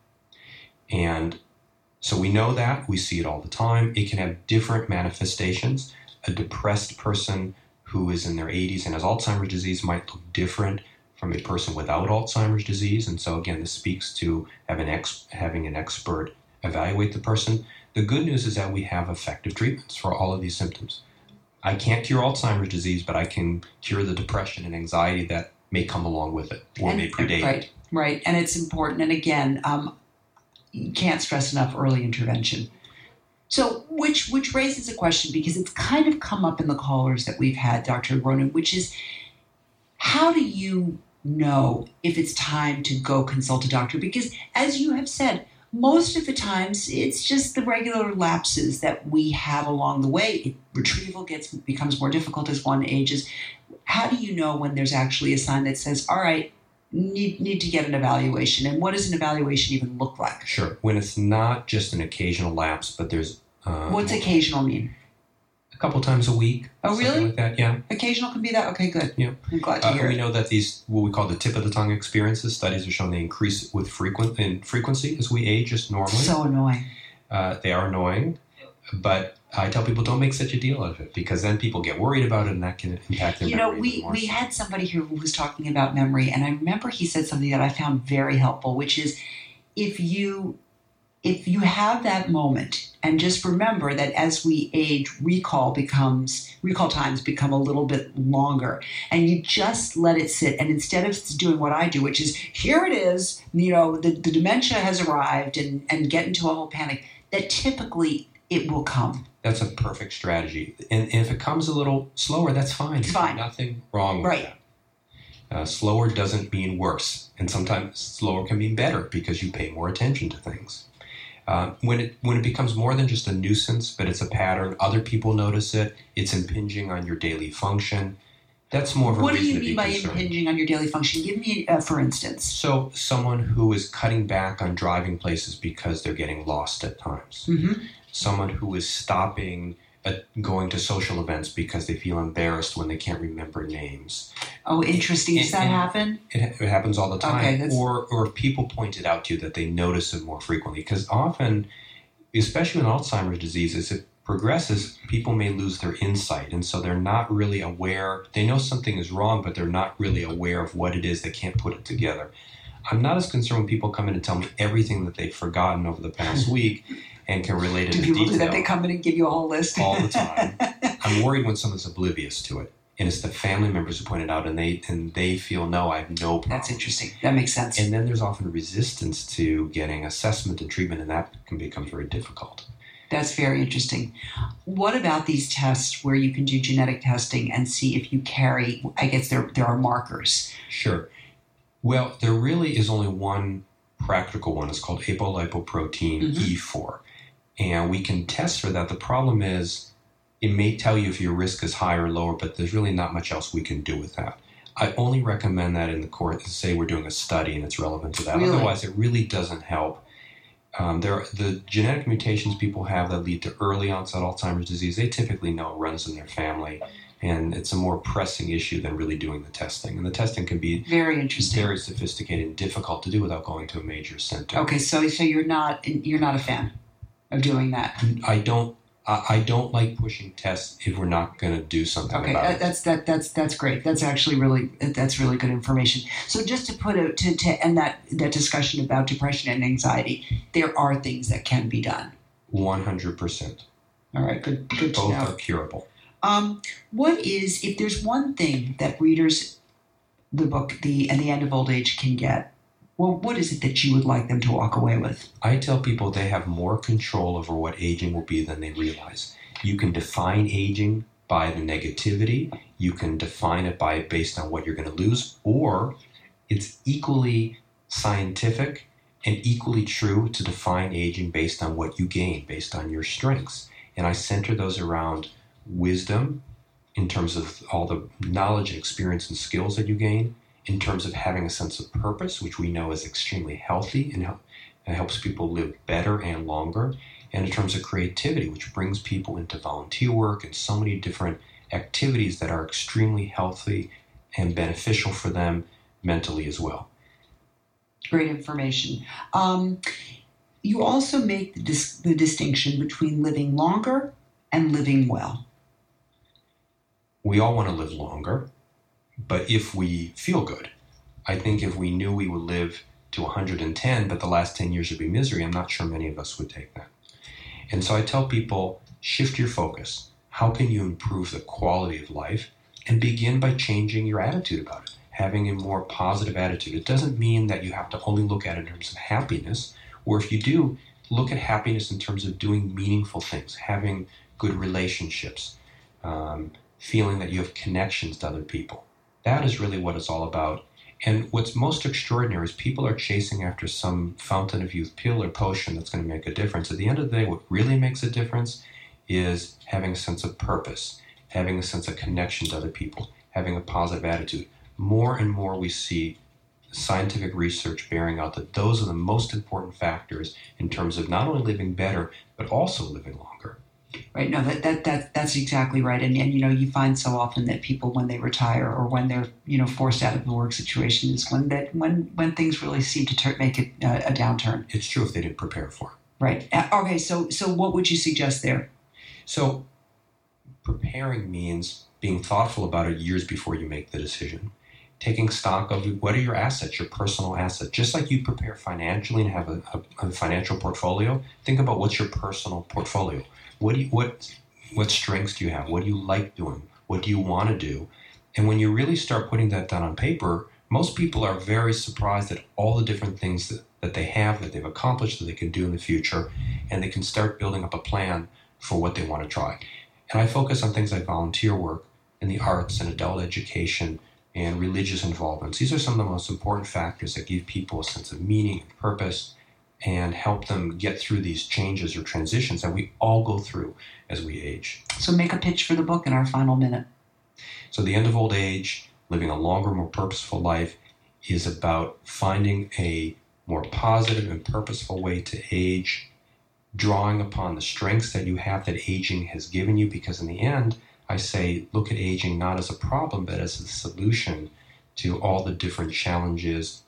And so we know that. We see it all the time. It can have different manifestations. A depressed person who is in their eighties and has Alzheimer's disease might look different from a person without Alzheimer's disease. And so, again, this speaks to having, ex- having an expert evaluate the person. The good news is that we have effective treatments for all of these symptoms. I can't cure Alzheimer's disease, but I can cure the depression and anxiety that may come along with it or and, may predate right, it. Right, and it's important. And again, um, you can't stress enough early intervention. So, which which raises a question because it's kind of come up in the callers that we've had, Doctor Agronin, which is how do you know if it's time to go consult a doctor? Because as you have said, most of the times, it's just the regular lapses that we have along the way. It, retrieval gets becomes more difficult as one ages. How do you know when there's actually a sign that says, all right, need, need to get an evaluation? And what does an evaluation even look like? Sure. When it's not just an occasional lapse, but there's... Uh, What's occasional mean? A couple times a week. Oh, really? Like that, yeah. Occasional can be that? Okay, good. Yeah. I'm glad to uh, hear We it. know that these, what we call the tip of the tongue experiences, studies have shown they increase with frequent in frequency as we age just normally. So annoying. Uh, they are annoying, but I tell people don't make such a deal out of it because then people get worried about it and that can impact their You know, memory. we, we had somebody here who was talking about memory, and I remember he said something that I found very helpful, which is if you if you have that moment, and just remember that as we age, recall becomes recall times become a little bit longer, and you just let it sit. And instead of doing what I do, which is here it is, you know, the, the dementia has arrived, and, and get into a whole panic, that typically it will come. That's a perfect strategy. And, and if it comes a little slower, that's fine. It's fine. Nothing wrong with Right. that. Uh, slower doesn't mean worse. And sometimes slower can mean better because you pay more attention to things. Uh, when it when it becomes more than just a nuisance, but it's a pattern, other people notice it, it's impinging on your daily function, that's more of a What do reason you to be mean by concerned. impinging on your daily function? Give me, uh, for instance. So someone who is cutting back on driving places because they're getting lost at times. Mm-hmm. Someone who is stopping uh, going to social events because they feel embarrassed when they can't remember names. Oh, interesting. Does that happen? It, it happens all the time. Okay, or or if people point it out to you that they notice it more frequently. Because often, especially in Alzheimer's disease, as it progresses, people may lose their insight. And so they're not really aware. They know something is wrong, but they're not really aware of what it is. They can't put it together. I'm not as concerned when people come in and tell me everything that they've forgotten over the past week and can relate it do in people detail. Do that? They come in and give you a whole list? All the time. I'm worried when someone's oblivious to it. And it's the family members who point it out, and they and they feel, no, I have no problem. That's interesting. That makes sense. And then there's often resistance to getting assessment and treatment, and that can become very difficult. That's very interesting. What about these tests where you can do genetic testing and see if you carry, I guess there there are markers? Sure. Well, there really is only one practical one. It's called apolipoprotein mm-hmm. E four. And we can test for that. The problem is it may tell you if your risk is higher or lower, but there's really not much else we can do with that. I only recommend that in the court to say we're doing a study and it's relevant to that. Really? Otherwise, it really doesn't help. Um, there are the genetic mutations people have that lead to early onset Alzheimer's disease. They typically know it runs in their family, and it's a more pressing issue than really doing the testing. And the testing can be very interesting, very sophisticated, and difficult to do without going to a major center. Okay, so so you're not you're not a fan of doing that. I don't. I don't like pushing tests if we're not going to do something okay, about that, it. that's that that's that's great. That's actually really that's really good information. So just to put it to, to end that that discussion about depression and anxiety, there are things that can be done. One hundred percent. All right, good good to Both know. are curable. Um, what is if there's one thing that readers, the book, the and the End of Old Age can get? Well, what is it that you would like them to walk away with? I tell people they have more control over what aging will be than they realize. You can define aging by the negativity. You can define it by based on what you're going to lose, or it's equally scientific and equally true to define aging based on what you gain, based on your strengths. And I center those around wisdom in terms of all the knowledge and experience and skills that you gain, in terms of having a sense of purpose, which we know is extremely healthy and, help, and helps people live better and longer, and in terms of creativity, which brings people into volunteer work and so many different activities that are extremely healthy and beneficial for them mentally as well. Great information. Um, you also make the, dis- the distinction between living longer and living well. We all want to live longer. But if we feel good, I think if we knew we would live to one hundred ten, but the last ten years would be misery, I'm not sure many of us would take that. And so I tell people, shift your focus. How can you improve the quality of life? And begin by changing your attitude about it, having a more positive attitude. It doesn't mean that you have to only look at it in terms of happiness, or if you do, look at happiness in terms of doing meaningful things, having good relationships, um, feeling that you have connections to other people. That is really what it's all about. And what's most extraordinary is people are chasing after some fountain of youth pill or potion that's going to make a difference. At the end of the day, what really makes a difference is having a sense of purpose, having a sense of connection to other people, having a positive attitude. More and more we see scientific research bearing out that those are the most important factors in terms of not only living better, but also living longer. Right. No, that, that that that's exactly right. And, and, you know, you find so often that people, when they retire or when they're, you know, forced out of the work situation, is when that when when things really seem to ter- make it uh, a downturn. It's true if they didn't prepare for it. Right. Uh, okay. So so what would you suggest there? So preparing means being thoughtful about it years before you make the decision. Taking stock of what are your assets, your personal assets. Just like you prepare financially and have a, a, a financial portfolio, think about what's your personal portfolio. What do you, what what strengths do you have? What do you like doing? What do you want to do? And when you really start putting that down on paper, most people are very surprised at all the different things that, that they have, that they've accomplished, that they can do in the future, and they can start building up a plan for what they want to try. And I focus on things like volunteer work in the arts and adult education and religious involvements. These are some of the most important factors that give people a sense of meaning and purpose and help them get through these changes or transitions that we all go through as we age. So make a pitch for the book in our final minute. So The End of Old Age, Living a Longer, More Purposeful Life, is about finding a more positive and purposeful way to age drawing upon the strengths that you have that aging has given you, because in the end, I say look at aging not as a problem, but as a solution to all the different challenges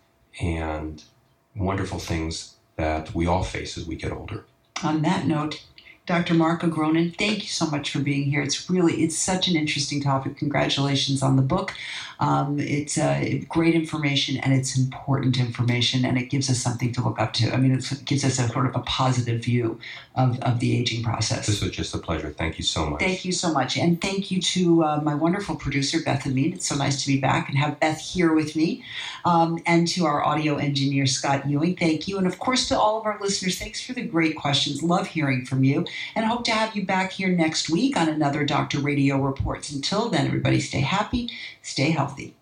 and wonderful things that we all face as we get older. On that note, Doctor Marco Gronin, thank you so much for being here. It's really, it's such an interesting topic. Congratulations on the book. Um, it's uh, great information, and it's important information, and it gives us something to look up to. I mean, it's, it gives us a sort of a positive view of, of the aging process. This was just a pleasure. Thank you so much. Thank you so much. And thank you to uh, my wonderful producer, Beth Amin. It's so nice to be back and have Beth here with me. Um, and to our audio engineer, Scott Ewing, thank you. And of course, to all of our listeners, thanks for the great questions. Love hearing from you. And hope to have you back here next week on another Doctor Radio Reports. Until then, everybody stay happy, stay healthy.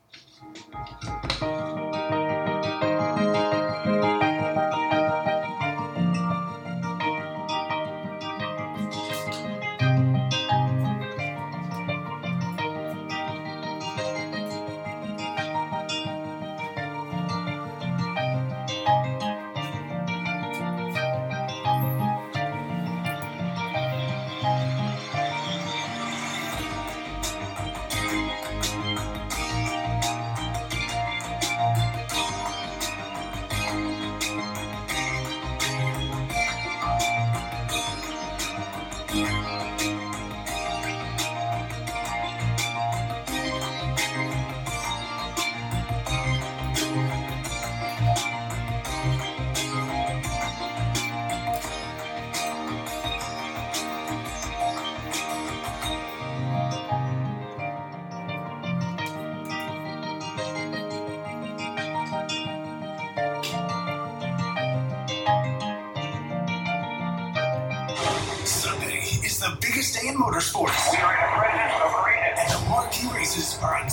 Sunday is the biggest day in motorsports. We are in the presence of Marine. And the marquee races are on